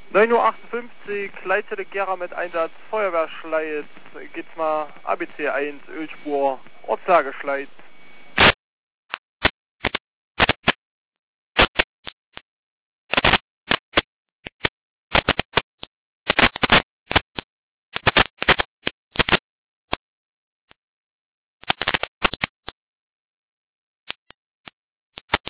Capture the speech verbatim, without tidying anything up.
neun Uhr achtundfünfzig, Leitstelle Gera mit Einsatz, Feuerwehrschleit, geht's mal A B C eins, Ölspur, Ortslageschleit.